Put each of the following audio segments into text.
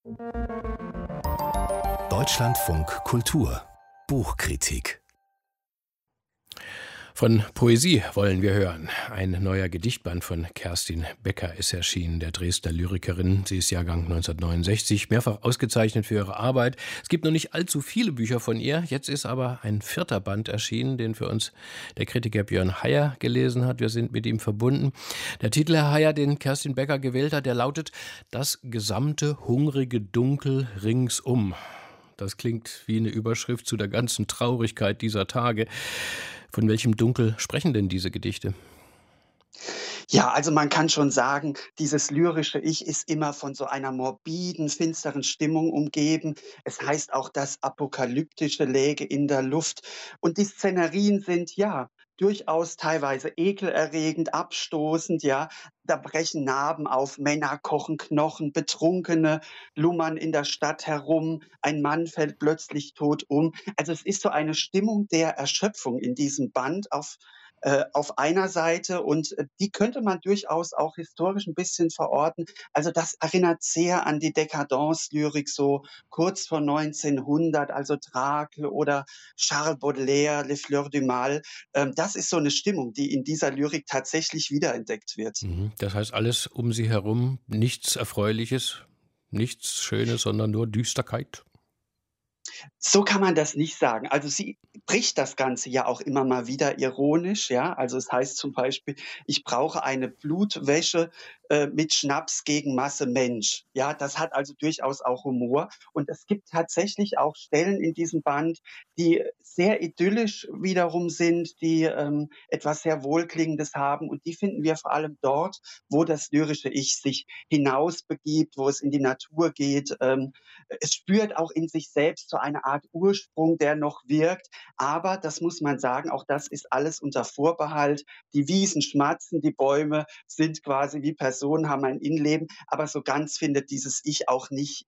Deutschlandfunk Kultur Buchkritik. Von Poesie wollen wir hören. Ein neuer Gedichtband von Kerstin Becker ist erschienen, der Dresdner Lyrikerin. Sie ist Jahrgang 1969, mehrfach ausgezeichnet für ihre Arbeit. Es gibt noch nicht allzu viele Bücher von ihr. Jetzt ist aber ein 4. Band erschienen, den für uns der Kritiker Björn Heyer gelesen hat. Wir sind mit ihm verbunden. Der Titel, Herr Heyer, den Kerstin Becker gewählt hat, der lautet »Das gesamte hungrige Dunkel ringsum«. Das klingt wie eine Überschrift zu der ganzen Traurigkeit dieser Tage. Von welchem Dunkel sprechen denn diese Gedichte? Ja, also man kann schon sagen, dieses lyrische Ich ist immer von so einer morbiden, finsteren Stimmung umgeben. Es heißt auch, das Apokalyptische läge in der Luft. Und die Szenerien sind ja durchaus teilweise ekelerregend, abstoßend, ja. Da brechen Narben auf, Männer kochen Knochen, Betrunkene lummern in der Stadt herum, ein Mann fällt plötzlich tot um. Also es ist so eine Stimmung der Erschöpfung in diesem Band auf einer Seite und die könnte man durchaus auch historisch ein bisschen verorten. Also das erinnert sehr an die Dekadence-Lyrik so kurz vor 1900, also Trakel oder Charles Baudelaire, Les Fleurs du Mal. Das ist so eine Stimmung, die in dieser Lyrik tatsächlich wiederentdeckt wird. Das heißt, alles um sie herum, nichts Erfreuliches, nichts Schönes, sondern nur Düsterkeit? So kann man das nicht sagen. Also sie bricht das Ganze ja auch immer mal wieder ironisch, ja. Also es heißt zum Beispiel, ich brauche eine Blutwäsche mit Schnaps gegen Masse Mensch. Ja, das hat also durchaus auch Humor. Und es gibt tatsächlich auch Stellen in diesem Band, die sehr idyllisch wiederum sind, die etwas sehr Wohlklingendes haben. Und die finden wir vor allem dort, wo das lyrische Ich sich hinausbegibt, wo es in die Natur geht. Es spürt auch in sich selbst so eine Art Ursprung, der noch wirkt. Aber das muss man sagen, auch das ist alles unter Vorbehalt. Die Wiesen schmatzen, die Bäume sind quasi wie Personen, haben ein Innenleben. Aber so ganz findet dieses Ich auch nicht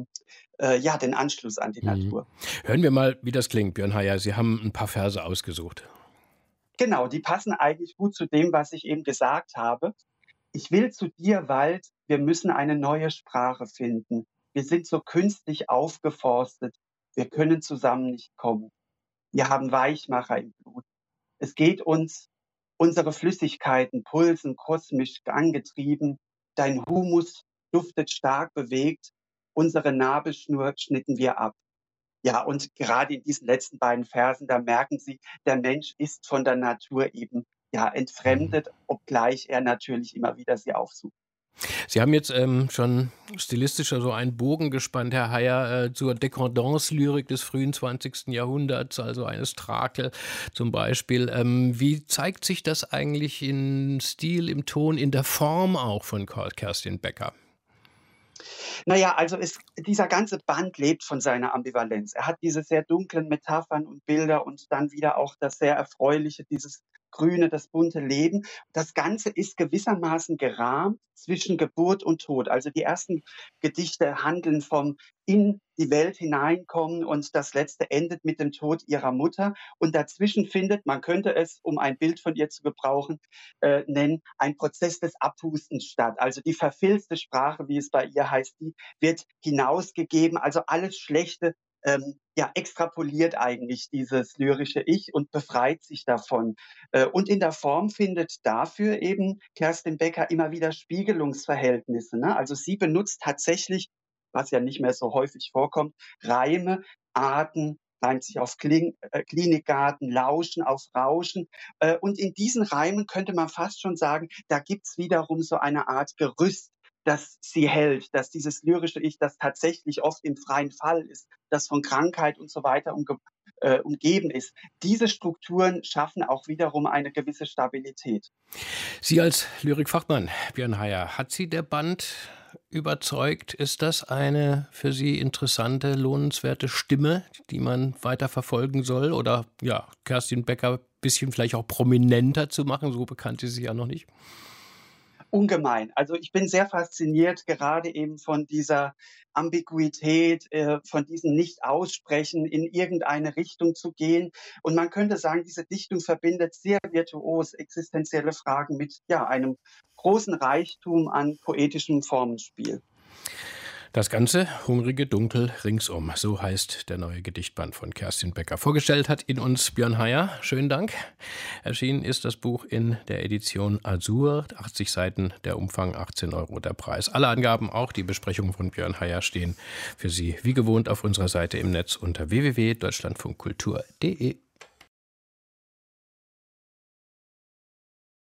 den Anschluss an die Natur. Hören wir mal, wie das klingt, Björn Heyer. Sie haben ein paar Verse ausgesucht. Genau, die passen eigentlich gut zu dem, was ich eben gesagt habe. Ich will zu dir, Wald, wir müssen eine neue Sprache finden. Wir sind so künstlich aufgeforstet. Wir können zusammen nicht kommen. Wir haben Weichmacher im Blut. Es geht uns, unsere Flüssigkeiten pulsen kosmisch angetrieben. Dein Humus duftet stark bewegt. Unsere Nabelschnur schnitten wir ab. Ja, und gerade in diesen letzten beiden Versen, da merken Sie, der Mensch ist von der Natur eben ja entfremdet, obgleich er natürlich immer wieder sie aufsucht. Sie haben jetzt schon stilistischer so einen Bogen gespannt, Herr Heyer, zur Dekadence-Lyrik des frühen 20. Jahrhunderts, also eines Trakel zum Beispiel. Wie zeigt sich das eigentlich im Stil, im Ton, in der Form auch von Kerstin Becker? Naja, also dieser ganze Band lebt von seiner Ambivalenz. Er hat diese sehr dunklen Metaphern und Bilder und dann wieder auch das sehr Erfreuliche, dieses Grüne, das bunte Leben. Das Ganze ist gewissermaßen gerahmt zwischen Geburt und Tod. Also die ersten Gedichte handeln vom in die Welt hineinkommen und das letzte endet mit dem Tod ihrer Mutter. Und dazwischen findet, man könnte es, um ein Bild von ihr zu gebrauchen, nennen, ein Prozess des Abhustens statt. Also die verfilzte Sprache, wie es bei ihr heißt, die wird hinausgegeben. Also alles Schlechte extrapoliert eigentlich dieses lyrische Ich und befreit sich davon. Und in der Form findet dafür eben Kerstin Becker immer wieder Spiegelungsverhältnisse. Ne? Also sie benutzt tatsächlich, was ja nicht mehr so häufig vorkommt, Reime, Arten, reimt sich auf Klinikgarten, Lauschen, auf Rauschen. Und in diesen Reimen könnte man fast schon sagen, da gibt's wiederum so eine Art Gerüst, das sie hält, dass dieses lyrische Ich, das tatsächlich oft im freien Fall ist, das von Krankheit und so weiter umgeben ist. Diese Strukturen schaffen auch wiederum eine gewisse Stabilität. Sie als Lyrikfachmann, Björn Heyer, hat Sie der Band überzeugt? Ist das eine für Sie interessante, lohnenswerte Stimme, die man weiter verfolgen soll? Oder ja, Kerstin Becker ein bisschen vielleicht auch prominenter zu machen? So bekannt ist sie ja noch nicht. Ungemein. Also ich bin sehr fasziniert, gerade eben von dieser Ambiguität, von diesem Nicht-Aussprechen, in irgendeine Richtung zu gehen. Und man könnte sagen, diese Dichtung verbindet sehr virtuos existenzielle Fragen mit einem großen Reichtum an poetischem Formenspiel. Das ganze hungrige Dunkel ringsum, so heißt der neue Gedichtband von Kerstin Becker. Vorgestellt hat ihn uns Björn Heyer. Schönen Dank. Erschienen ist das Buch in der Edition Azur, 80 Seiten, der Umfang 18 € der Preis. Alle Angaben, auch die Besprechungen von Björn Heyer, stehen für Sie wie gewohnt auf unserer Seite im Netz unter www.deutschlandfunkkultur.de.